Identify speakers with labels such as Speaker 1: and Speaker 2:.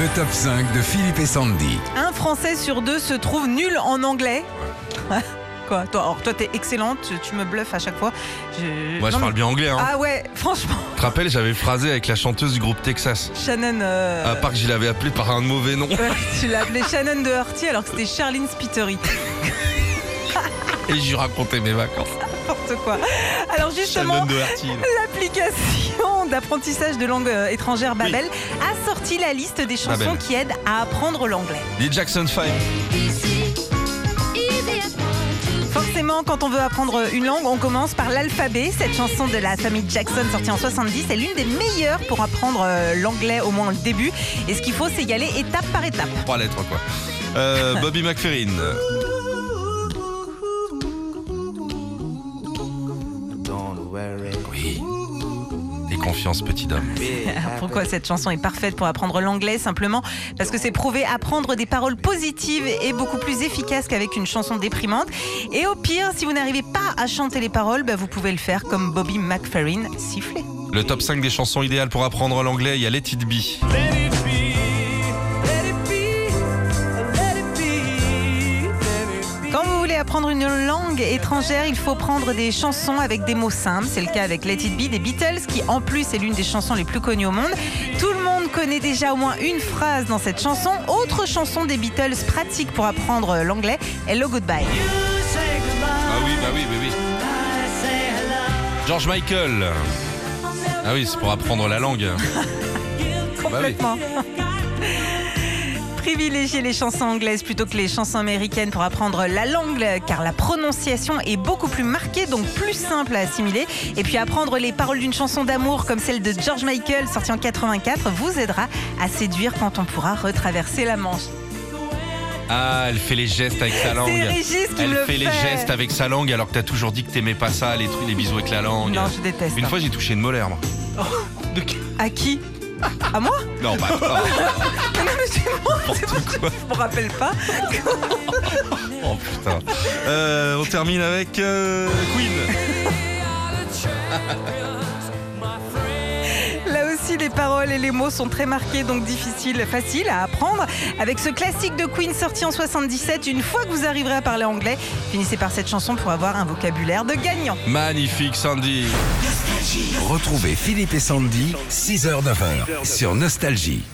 Speaker 1: Le top 5 de Philippe et Sandy.
Speaker 2: Un Français sur deux se trouve nul en anglais. Quoi, toi, t'es excellente, tu me bluffes à chaque fois.
Speaker 3: Moi, je parle bien anglais. Hein.
Speaker 2: Ah ouais, franchement.
Speaker 3: Tu te rappelles, j'avais phrasé avec la chanteuse du groupe Texas.
Speaker 2: Shannon.
Speaker 3: À part que je l'avais appelée par un mauvais nom.
Speaker 2: Ouais, tu l'as appelée Shannon de Hurty alors que c'était Charline Spiteri.
Speaker 3: Et je lui racontais mes vacances.
Speaker 2: N'importe quoi. Alors justement,
Speaker 3: Shannon de Hurty.
Speaker 2: l'application d'apprentissage de langue étrangère Babel a sorti la liste des chansons
Speaker 3: Babel.
Speaker 2: qui aident à apprendre l'anglais.
Speaker 3: Les Jackson 5.
Speaker 2: Forcément, quand on veut apprendre une langue, on commence par l'alphabet. Cette chanson de la famille Jackson, sortie en 70, est l'une des meilleures pour apprendre l'anglais, au moins le début. Et ce qu'il faut, c'est y aller étape par étape.
Speaker 3: 3 lettres, quoi. Bobby McFerrin. Oui. Aie confiance, petit homme.
Speaker 2: Pourquoi cette chanson est parfaite pour apprendre l'anglais? Simplement parce que c'est prouvé, apprendre des paroles positives est beaucoup plus efficace qu'avec une chanson déprimante. Et au pire, si vous n'arrivez pas à chanter les paroles, vous pouvez le faire comme Bobby McFerrin, siffler.
Speaker 3: Le top 5 des chansons idéales pour apprendre l'anglais, il y a Let It Be.
Speaker 2: Quand vous voulez apprendre une langue étrangère, il faut prendre des chansons avec des mots simples. C'est le cas avec Let It Be des Beatles, qui en plus est l'une des chansons les plus connues au monde. Tout le monde connaît déjà au moins une phrase dans cette chanson. Autre chanson des Beatles pratique pour apprendre l'anglais, Hello Goodbye.
Speaker 3: Ah oui, oui. George Michael. Ah oui, c'est pour apprendre la langue.
Speaker 2: Complètement. Privilégiez les chansons anglaises plutôt que les chansons américaines pour apprendre la langue, car la prononciation est beaucoup plus marquée, donc plus simple à assimiler. Et puis apprendre les paroles d'une chanson d'amour comme celle de George Michael, sortie en 84, vous aidera à séduire quand on pourra retraverser la Manche.
Speaker 3: Ah, elle fait les gestes avec sa langue.
Speaker 2: C'est Régis qui
Speaker 3: Elle
Speaker 2: me le
Speaker 3: fait les gestes avec sa langue alors que t'as toujours dit que t'aimais pas ça, les trucs, les bisous avec la langue.
Speaker 2: Non, je déteste.
Speaker 3: Une fois, j'ai touché une molaire, moi.
Speaker 2: À qui? À moi?
Speaker 3: Non, pas à toi.
Speaker 2: Non, mais c'est moi.
Speaker 3: N'importe quoi.
Speaker 2: Je me rappelle pas.
Speaker 3: Oh putain. On termine avec Queen.
Speaker 2: Là aussi, les paroles et les mots sont très marqués, donc faciles à apprendre. Avec ce classique de Queen sorti en 77, une fois que vous arriverez à parler anglais, finissez par cette chanson pour avoir un vocabulaire de gagnant.
Speaker 3: Magnifique, Sandy.
Speaker 1: Retrouvez Philippe et Sandy, 6h-9h, sur Nostalgie.